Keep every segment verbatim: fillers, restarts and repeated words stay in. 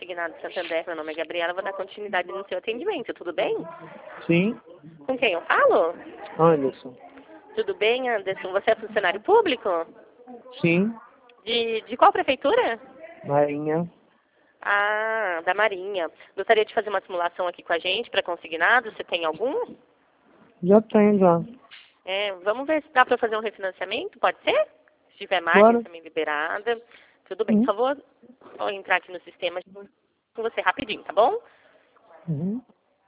Consignado Santander, meu nome é Gabriela, vou dar continuidade no seu atendimento, tudo bem? Sim. Com quem eu falo? Anderson. Tudo bem, Anderson? Você é funcionário público? Sim. De, de qual prefeitura? Marinha. Ah, da Marinha. Gostaria de fazer uma simulação aqui com a gente para consignado, você tem algum? Já tem, já. É, vamos ver se dá para fazer um refinanciamento, pode ser? Se tiver margem Bora. também liberada. Tudo bem, Uhum. por favor, vou entrar aqui no sistema com você rapidinho, tá bom? Uhum.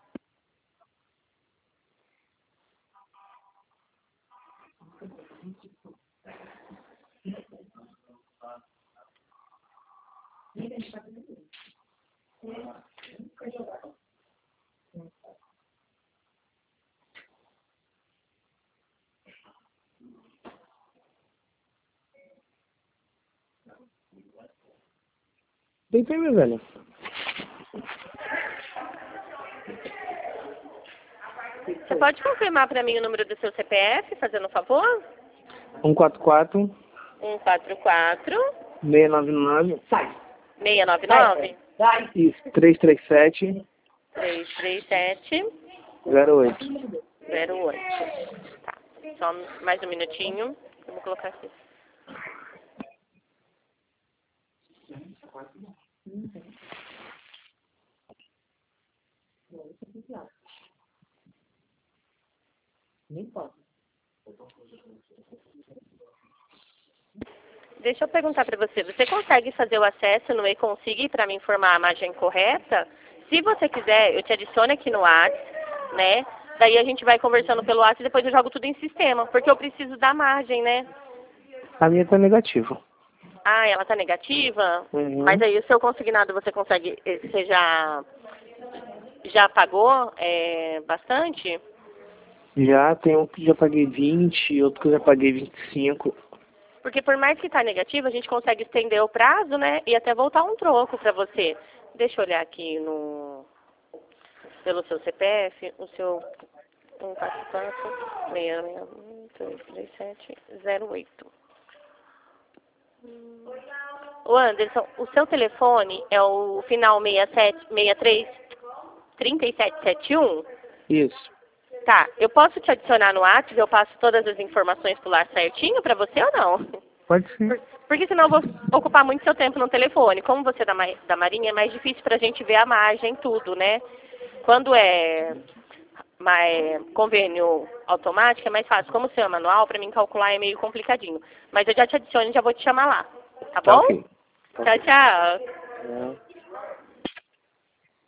Deitei, minha velha. Você pode confirmar para mim o número do seu C P F, fazendo um favor? um quatro quatro, um quatro quatro, seis nove nove, seis nove nove, isso, três três sete, três três sete, zero oito. zero oito. Tá, só mais um minutinho. Eu vou colocar aqui. Deixa eu perguntar para você, você consegue fazer o acesso no e-consig para me informar a margem correta? Se você quiser, eu te adiciono aqui no WhatsApp, né? Daí a gente vai conversando pelo WhatsApp e depois eu jogo tudo em sistema, porque eu preciso da margem, né? A minha tá negativa. Ah, ela tá negativa? Uhum. Mas aí o seu consignado você consegue, eh, você já, já pagou é, bastante? Já tem um que já paguei vinte, outro que eu já paguei vinte e cinco. Porque por mais que tá negativo, a gente consegue estender o prazo, né? E até voltar um troco para você. Deixa eu olhar aqui no pelo seu C P F, o seu um quatro quatro, seis seis um, três três sete, zero oito. Ô Anderson, o seu telefone é o final seis sete, seis três, trinta e sete setenta e um? Isso. Tá, eu posso te adicionar no WhatsApp, eu passo todas as informações por lá certinho pra você ou não? Pode ser. Por- Porque senão eu vou ocupar muito seu tempo no telefone. Como você é da, Ma- da Marinha, é mais difícil pra gente ver a margem, tudo, né? Quando é mais convênio automático, é mais fácil. Como o seu é manual, pra mim calcular é meio complicadinho. Mas eu já te adiciono e já vou te chamar lá. Tá Tá bom? ok. Tchau, tchau. É.